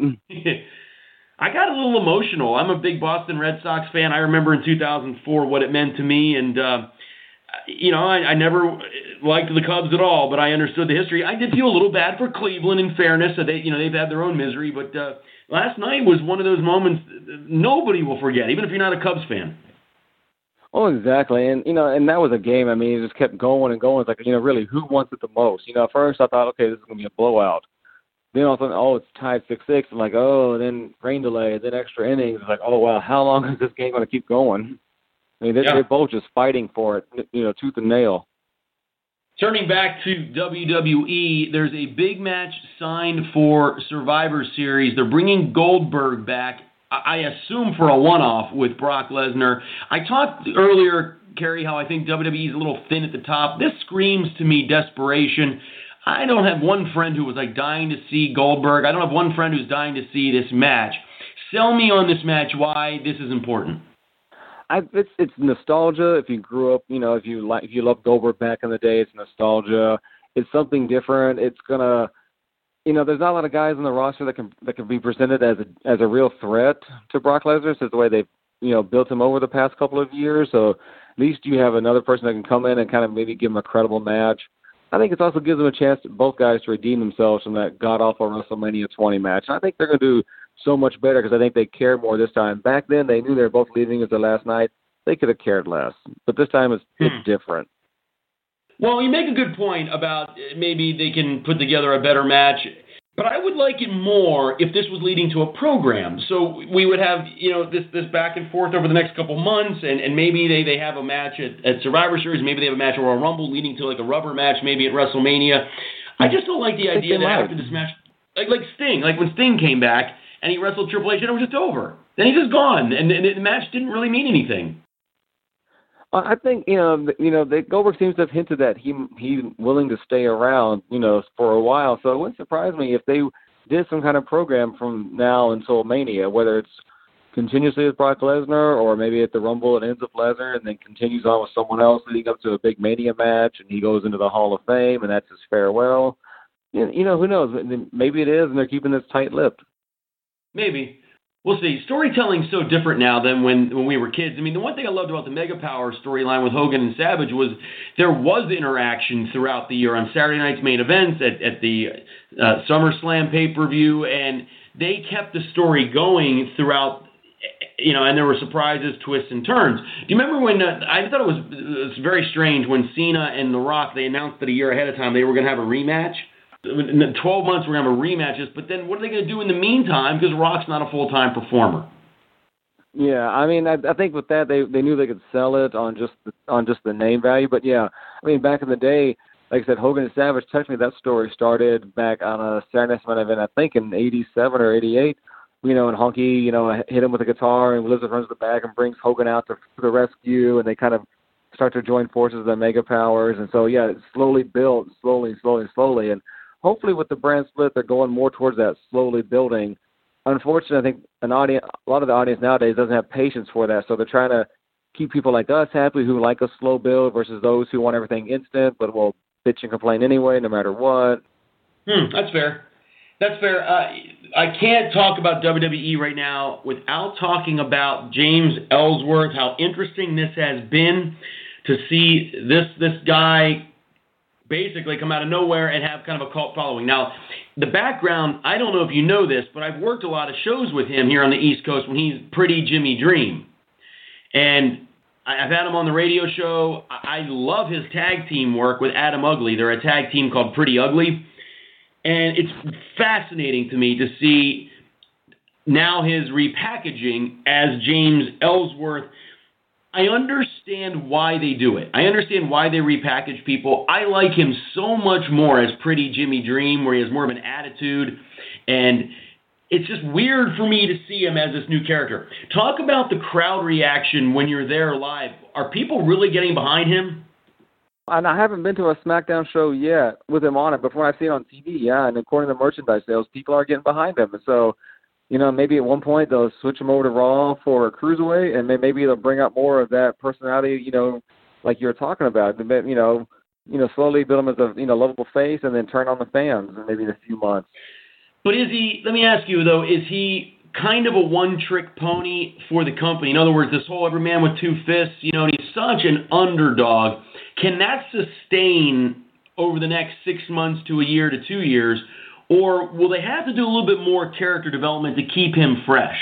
I got a little emotional. I'm a big Boston Red Sox fan. I remember in two thousand four what it meant to me, and uh, you know, I, I never liked the Cubs at all, but I understood the history. I did feel a little bad for Cleveland, in fairness, that they, you know, they've had their own misery. But uh, last night was one of those moments nobody will forget, even if you're not a Cubs fan. Oh, exactly. And, you know, and that was a game. I mean, it just kept going and going. It's like, you know, really, who wants it the most? You know, at first I thought, okay, this is going to be a blowout. Then all of a sudden, oh, it's tied six six. I'm like, oh, and then rain delay, then extra innings. It's like, oh, wow, how long is this game going to keep going? I mean, they're, yeah. they're both just fighting for it, you know, tooth and nail. Turning back to W W E, there's a big match signed for Survivor Series. They're bringing Goldberg back, I assume for a one-off with Brock Lesnar. I talked earlier, Kerry, how I think W W E is a little thin at the top. This screams to me desperation. I don't have one friend who was like dying to see Goldberg. I don't have one friend who's dying to see this match. Sell me on this match why this is important. I, it's it's nostalgia. If you grew up, you know, if you like, if you love Goldberg back in the day, it's nostalgia. It's something different. It's gonna, you know, there's not a lot of guys on the roster that can that can be presented as a as a real threat to Brock Lesnar. So the way they've, you know, built him over the past couple of years. So at least you have another person that can come in and kind of maybe give him a credible match. I think it also gives them a chance, to, both guys, to redeem themselves from that god-awful WrestleMania twenty match. And I think they're going to do so much better because I think they care more this time. Back then, they knew they were both leaving as the last night. They could have cared less. But this time, it's, hmm. it's different. Well, you make a good point about maybe they can put together a better match. But I would like it more if this was leading to a program. So we would have, you know, this this back and forth over the next couple months, and, and maybe they, they have a match at, at Survivor Series, maybe they have a match at Royal Rumble leading to like a rubber match, maybe at WrestleMania. I just don't like the idea that after this match, like like Sting, like when Sting came back and he wrestled Triple H and it was just over. Then he's just gone, and, and the match didn't really mean anything. I think you know, you know, the, Goldberg seems to have hinted that he he's willing to stay around, you know, for a while. So it wouldn't surprise me if they did some kind of program from now until Mania, whether it's continuously with Brock Lesnar or maybe at the Rumble it ends with Lesnar and then continues on with someone else leading up to a big Mania match, and he goes into the Hall of Fame and that's his farewell. You know, you know who knows? Maybe it is, and they're keeping this tight-lipped. Maybe. We'll see. Storytelling's so different now than when, when we were kids. I mean, the one thing I loved about the Mega Power storyline with Hogan and Savage was there was interaction throughout the year on Saturday night's main events, at, at the uh, SummerSlam pay-per-view, and they kept the story going throughout, you know, and there were surprises, twists, and turns. Do you remember when, uh, I thought it was, it was very strange when Cena and The Rock, they announced that a year ahead of time they were going to have a rematch? In twelve months, we're going to have a rematches, but then what are they going to do in the meantime? Because Rock's not a full-time performer. Yeah, I mean, I, I think with that, they they knew they could sell it on just the, on just the name value. But yeah, I mean, back in the day, like I said, Hogan and Savage, technically that story started back on a Saturday Night event, I think in eighty-seven or eighty-eight. You know, and Honky, you know, hit him with a guitar, and Elizabeth runs the back and brings Hogan out to, to the rescue, and they kind of start to join forces with the Mega Powers. And so, yeah, it slowly built, slowly, slowly, slowly, and hopefully with the brand split, they're going more towards that slowly building. Unfortunately, I think an audience, a lot of the audience nowadays doesn't have patience for that, so they're trying to keep people like us happy who like a slow build versus those who want everything instant but will bitch and complain anyway no matter what. Hmm, that's fair. That's fair. Uh, I can't talk about W W E right now without talking about James Ellsworth, how interesting this has been to see this this guy basically come out of nowhere and have kind of a cult following. Now, the background, I don't know if you know this, but I've worked a lot of shows with him here on the East Coast when he's Pretty Jimmy Dream. And I've had him on the radio show. I love his tag team work with Adam Ugly. They're a tag team called Pretty Ugly. And it's fascinating to me to see now his repackaging as James Ellsworth. I understand why they do it. I understand why they repackage people. I like him so much more as Pretty Jimmy Dream, where he has more of an attitude. And it's just weird for me to see him as this new character. Talk about the crowd reaction when you're there live. Are people really getting behind him? And I haven't been to a SmackDown show yet with him on it, but from what I've seen on T V, yeah, and according to merchandise sales, people are getting behind him. And so, you know, maybe at one point they'll switch him over to Raw for a Cruiserweight, and maybe they'll bring out more of that personality, you know, like you were talking about. You know, you know, slowly build him as a, you know, lovable face, and then turn on the fans in maybe in a few months. But is he, let me ask you, though, is he kind of a one-trick pony for the company? In other words, this whole every man with two fists, you know, and he's such an underdog. Can that sustain over the next six months to a year to two years, or will they have to do a little bit more character development to keep him fresh?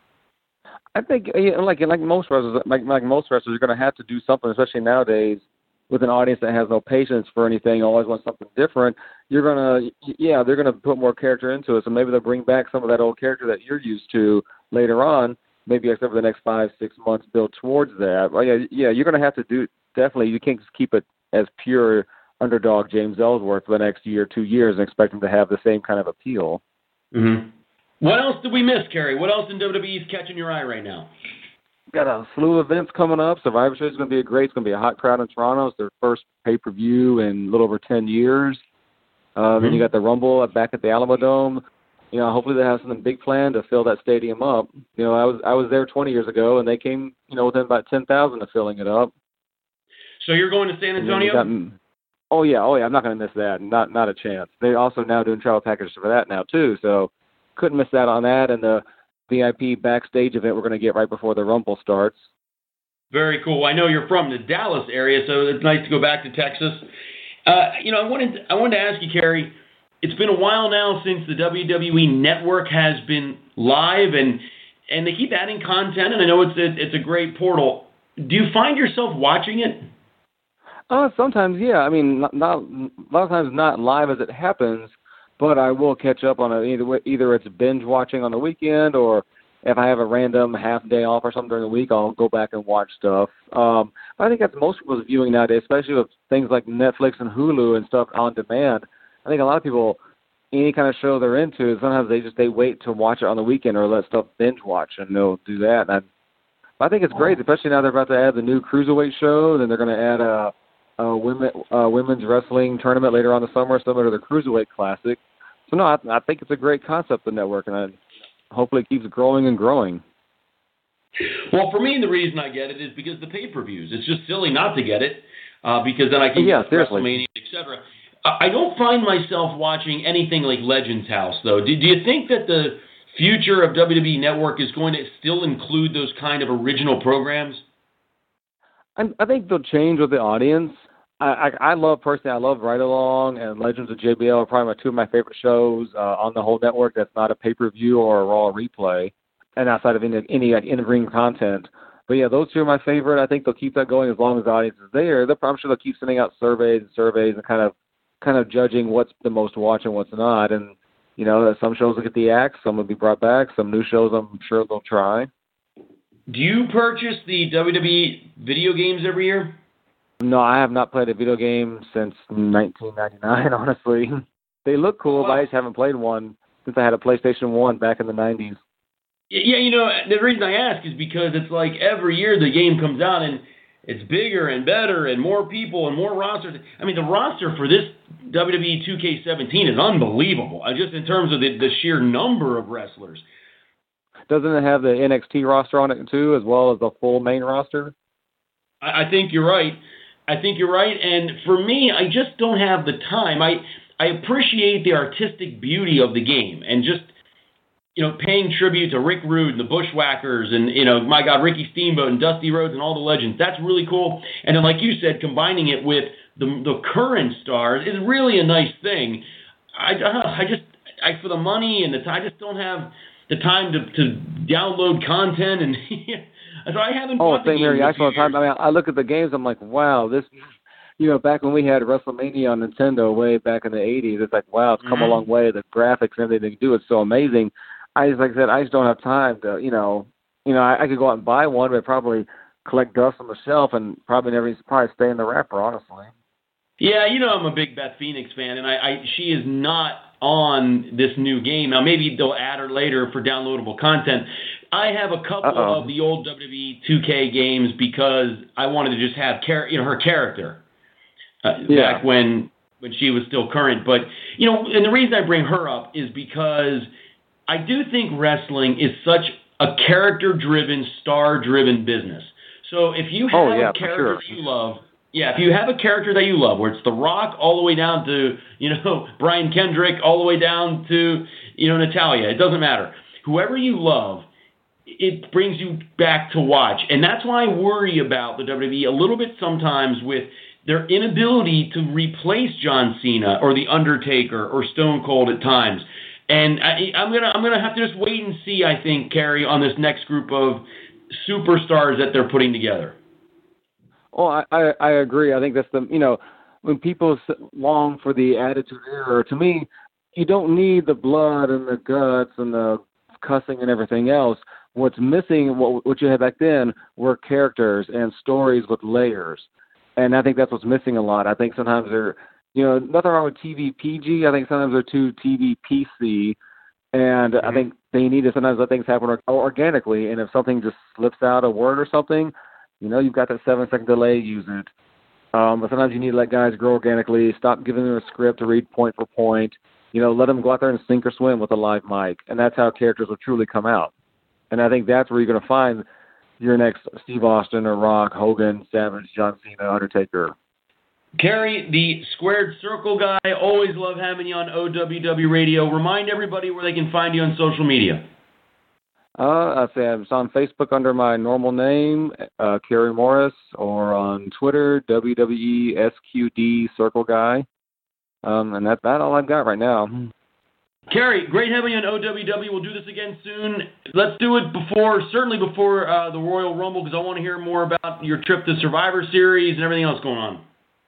I think, like like most wrestlers, like like most wrestlers, you're going to have to do something, especially nowadays with an audience that has no patience for anything, always wants something different. You're gonna, yeah, they're gonna put more character into it. So maybe they'll bring back some of that old character that you're used to later on. Maybe except for the next five, six months, build towards that. Well, yeah, yeah, you're gonna have to do definitely. You can't just keep it as pure underdog James Ellsworth for the next year, two years, and expect him to have the same kind of appeal. Mm-hmm. What else did we miss, Kerry? What else in W W E is catching your eye right now? Got a slew of events coming up. Survivor Series is going to be a great. It's going to be a hot crowd in Toronto. It's their first pay-per-view in a little over ten years. Uh, mm-hmm. Then you got the Rumble back at the Alamo Dome. You know, hopefully they have something big planned to fill that stadium up. You know, I was I was there twenty years ago, and they came, you know, within about ten thousand of filling it up. So you're going to San Antonio? Got, oh yeah, oh yeah. I'm not going to miss that. Not not a chance. They're also now doing travel packages for that now too. So couldn't miss that on that. And the V I P backstage event we're going to get right before the Rumble starts. Very cool. I know you're from the Dallas area, so it's nice to go back to Texas. Uh, you know, I wanted to, I wanted to ask you, Kerry. It's been a while now since the W W E Network has been live, and and they keep adding content, and I know it's a, it's a great portal. Do you find yourself watching it? Uh, sometimes, yeah. I mean, not, not a lot of times not live as it happens, but I will catch up on it. Either way, either it's binge watching on the weekend, or if I have a random half day off or something during the week, I'll go back and watch stuff. Um, I think that's most people's viewing nowadays, especially with things like Netflix and Hulu and stuff on demand. I think a lot of people, any kind of show they're into, sometimes they just they wait to watch it on the weekend or let stuff binge watch, and they'll do that. And I, I think it's great, especially now they're about to add the new Cruiserweight show, then they're going to add a, a women uh, women's wrestling tournament later on the summer, similar to the Cruiserweight Classic. So no, I, I think it's a great concept, the network, and I, hopefully it keeps growing and growing. Well, for me, the reason I get it is because the pay-per-views. It's just silly not to get it uh, because then I can yeah, get WrestleMania, et cetera. I don't find myself watching anything like Legends House, though. Do, do you think that the future of W W E Network is going to still include those kind of original programs? I, I think they'll change with the audience. I, I, I love, personally, I love Ride Along and Legends of J B L are probably my two of my favorite shows uh, on the whole network that's not a pay-per-view or a Raw replay, and outside of any, any like, in-ring content. But, yeah, those two are my favorite. I think they'll keep that going as long as the audience is there. They'll, I'm sure they'll keep sending out surveys and surveys and kind of kind of judging what's the most watched and what's not. And, you know, some shows will get the axe, some will be brought back, some new shows I'm sure they'll try. Do you purchase the W W E video games every year? No, I have not played a video game since nineteen ninety-nine, honestly. They look cool, but I just haven't played one since I had a PlayStation one back in the nineties. Yeah, you know, the reason I ask is because it's like every year the game comes out and it's bigger and better and more people and more rosters. I mean, the roster for this W W E two K seventeen is unbelievable, uh, just in terms of the, the sheer number of wrestlers. Doesn't it have the N X T roster on it, too, as well as the full main roster? I, I think you're right. I think you're right. And for me, I just don't have the time. I, I appreciate the artistic beauty of the game and just, you know, paying tribute to Rick Rude and the Bushwhackers and, you know, my God, Ricky Steamboat and Dusty Rhodes and all the legends. That's really cool. And then, like you said, combining it with the the current stars is really a nice thing. I, I just, I, for the money and the time, I just don't have the time to, to download content. And so I haven't Oh, bought the same here. games I, in a few time, I mean, I look at the games, I'm like, wow, this, you know, back when we had WrestleMania on Nintendo way back in the eighties, it's like, wow, it's come mm-hmm. a long way. The graphics and everything they do, it's so amazing. I just, like I said, I just don't have time to, you know, you know, I, I could go out and buy one, but probably collect dust on the shelf and probably never probably stay in the wrapper, honestly. Yeah, you know, I'm a big Beth Phoenix fan, and I, I she is not on this new game. Now, maybe they'll add her later for downloadable content. I have a couple Uh-oh. of the old W W E two K games because I wanted to just have char- you know, her character uh, Yeah. back when when she was still current. But, you know, and the reason I bring her up is because I do think wrestling is such a character-driven, star-driven business. So if you have Oh, yeah, a for character sure. that you love, yeah, if you have a character that you love, where it's The Rock all the way down to, you know, Brian Kendrick, all the way down to, you know, Natalia, it doesn't matter. Whoever you love, it brings you back to watch. And that's why I worry about the W W E a little bit sometimes with their inability to replace John Cena or The Undertaker or Stone Cold at times. And I, I'm gonna I'm gonna have to just wait and see, I think, Kerry, on this next group of superstars that they're putting together. Oh, I, I, I agree. I think that's the, you know, when people long for the Attitude Era, to me, you don't need the blood and the guts and the cussing and everything else. What's missing, what, what you had back then, were characters and stories with layers. And I think that's what's missing a lot. I think sometimes they're, you know, nothing wrong with T V P G. I think sometimes they're too T V P C. And mm-hmm. I think they need to sometimes let things happen organically. And if something just slips out a word or something, you know, you've got that seven-second delay, use it. Um, but sometimes you need to let guys grow organically, stop giving them a script to read point for point. You know, let them go out there and sink or swim with a live mic. And that's how characters will truly come out. And I think that's where you're going to find your next Steve Austin or Rock, Hogan, Savage, John Cena, Undertaker. Kerry, the Squared Circle guy, always love having you on O W W Radio. Remind everybody where they can find you on social media. Uh, I'd say I'm on Facebook under my normal name, uh, Kerry Morris, or on Twitter, W W E S Q D Circle Guy. Um, and that's about all I've got right now. Kerry, great having you on O W W. We'll do this again soon. Let's do it before, certainly before uh, the Royal Rumble, because I want to hear more about your trip to Survivor Series and everything else going on.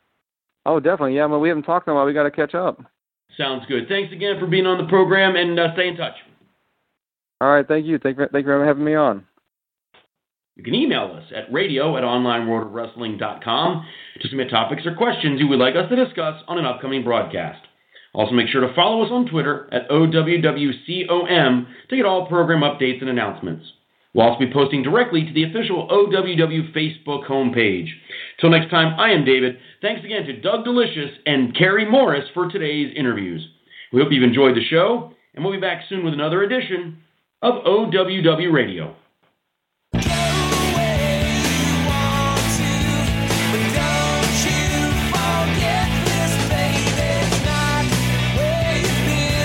Oh, definitely. Yeah, well, we haven't talked in a while. We got to catch up. Sounds good. Thanks again for being on the program, and uh, stay in touch. All right. Thank you. Thank you, thank you for having me on. You can email us at radio at online world of wrestling dot com to submit topics or questions you would like us to discuss on an upcoming broadcast. Also, make sure to follow us on Twitter at O W W C O M to get all program updates and announcements. We'll also be posting directly to the official O W W Facebook homepage. Till next time, I am David. Thanks again to Doug Delicious and Carrie Morris for today's interviews. We hope you've enjoyed the show, and we'll be back soon with another edition of O W W Radio.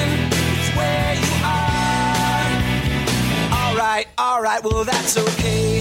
All right, well, that's okay.